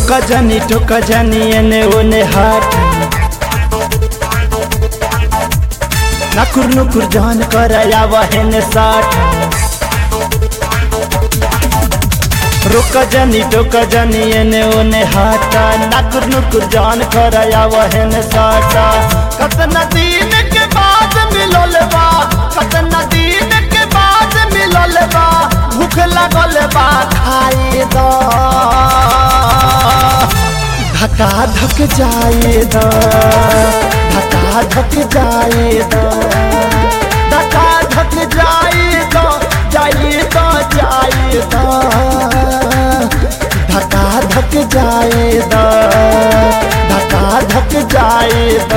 रोका जानी ठोका जानी एने ओने हाथ नाकुर नुकुर जान कराया वहन साठ रोका जानी ठोका जानी एने ओने हाथ नाकुर नुकुर जान कराया वहन साठ कतना दिन के बाद मिलल बा कतना दिन के बाद मिलल बा भूख लगल बा खाए दा धका धक जाए दा धका धक जाए दा धका धक जाए दा जाए दा जाए दा धका धक जाए दा धका धक जाए दा।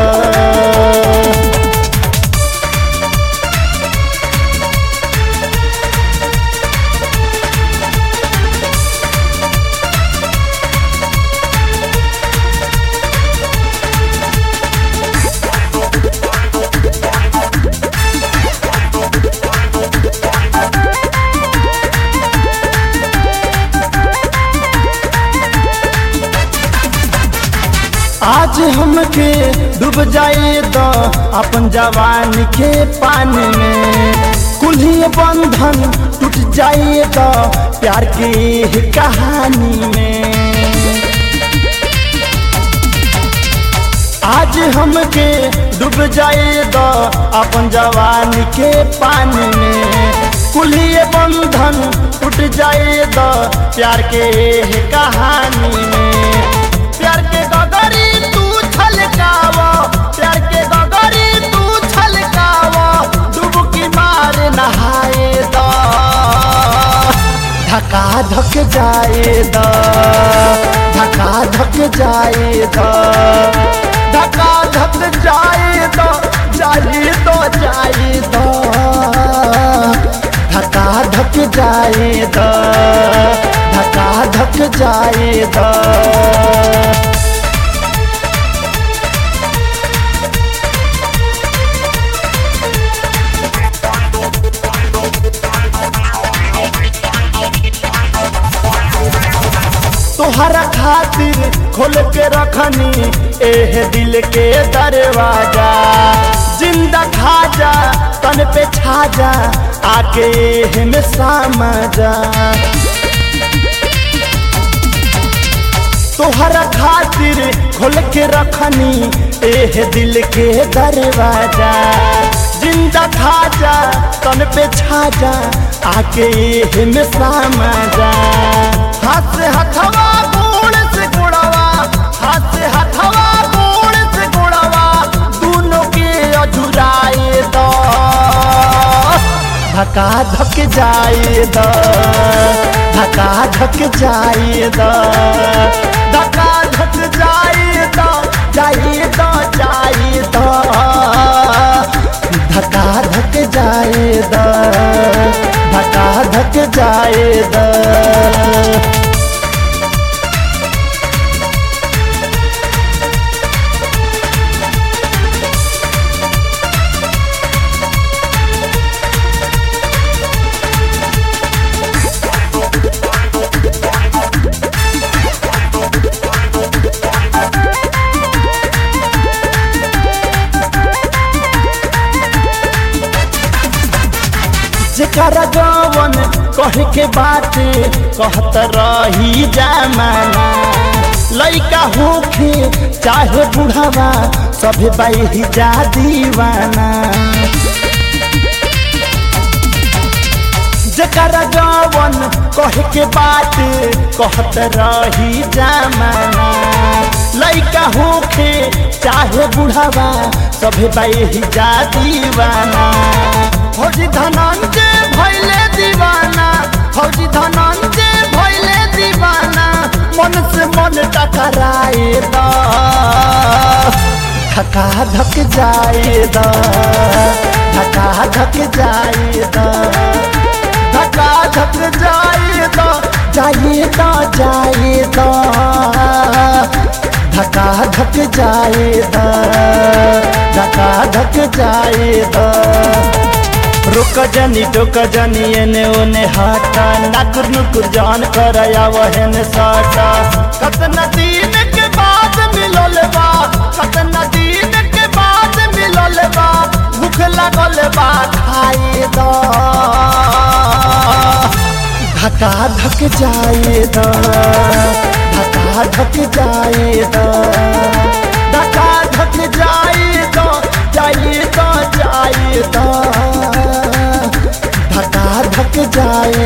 आज हमके डूब जाए तो अपन जवानी के पानी में कुल्ही बंधन टूट जाए तो प्यार की कहानी में। आज हमके डूब जाए तो अपन जवानी के पानी में कुल्ही बंधन टूट जाए तो प्यार के कहानी में। प्यार के गगरी तू छलकावा प्यार के गगरी तू छलकावा डुबकी मार नहाए दा धका धक जाए दा धका धक जाए दा धका धक जाए दा जाए तो जाए दा धका धक जाए दा धका धक जाए दा। तोहरा खातिर खोल के रखनी एह दिल के दरवाजा जिंदा खाजा तन पे छाजा आके एह में समा जा। तोहरा खातिर खोल के रखनी एह दिल के दरवाजा जिंदा खाजा तन पे छाजा आके एह में समा जा। हाथ से हथवा गोड़ से गोड़वा हाथ से हथवा गोड़ से गोड़वा दोनों के अधुराए दा धका धक जाए दा धका धक जाए दा धका धक जाए दा जाए दा जाए दा धका धक जाए दा धका धक जाए दा। जेकरा जवन कहे के बात कहत रही जमाना लइका होखे चाहे बुढ़ावा सभे बाई जा दीवाना। जेकरा जवन कहे के बात कहत रही जमाना लइका होखे चाहे बुढ़ावा सभे बाई जा दीवाना। फौजी धनंजय भइले दीवाना फौजी धनंजय भइले दीवाना मन से मन टकराए दा धका धक जाए दा धका धक जाए दा धका धक जाए दा जाए दा जाए दा धका धक जाए दा धका धक जाए दा। रुक जानी टोक जानी एने ओने हाटा नाकुर नुकुर जान कराया वहन साटा कतना दिन के बाद मिलल बा कतना दिन के बाद मिलल बा भूख लागल बा खाए दा धका धक जाए दा धका धक जाए दा धका धक जाए दा जाए दा जाए दा धका धक जाए